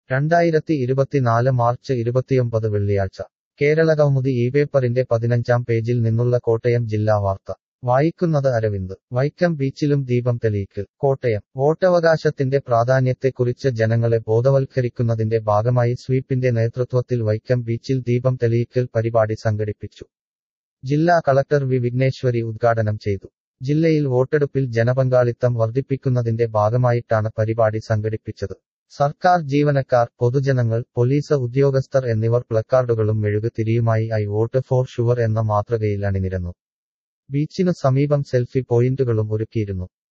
2024 March 29 വെള്ളിയാഴ്ച കേരളകൗമുദി പേപ്പറിന്റെ 15-ാം പേജിൽ നിന്നുള്ള കോട്ടയം ജില്ലാ വാർത്ത വായിക്കുന്നത് അരവിന്ദ്. വൈക്കം ബീച്ചിലും ദീപം തെളിയിക്കൽ. കോട്ടയം. വോട്ടവകാശത്തിന്റെ പ്രാധാന്യത്തെക്കുറിച്ച് ജനങ്ങളെ ബോധവൽക്കരിക്കുന്നതിന്റെ ഭാഗമായി സ്വീപിന്റെ നേതൃത്വത്തിൽ വൈക്കം ബീച്ചിൽ ദീപം തെളിയിക്കൽ പരിപാടി സംഘടിപ്പിച്ചു. ജില്ലാ കളക്ടർ വി വിഘ്നേശ്വരി ഉദ്ഘാടനം ചെയ്തു. ജില്ലയിൽ വോട്ടെടുപ്പിൽ ജനപങ്കാളിത്തം വർദ്ധിപ്പിക്കുന്നതിന്റെ ഭാഗമായിട്ടാണ് പരിപാടി സംഘടിപ്പിച്ചത്. സർക്കാർ ജീവനക്കാർ, പൊതുജനങ്ങൾ, പോലീസ് ഉദ്യോഗസ്ഥർ എന്നിവർ പ്ലക്കാർഡുകളും മെഴുകുതിരിയുമായി ഐ വോട്ട് ഫോർ ഷുവർ എന്ന മാതൃകയിൽ അണിനിരന്നു. ബീച്ചിനു സമീപം സെൽഫി പോയിന്റുകളും ഒരുക്കിയിരുന്നു.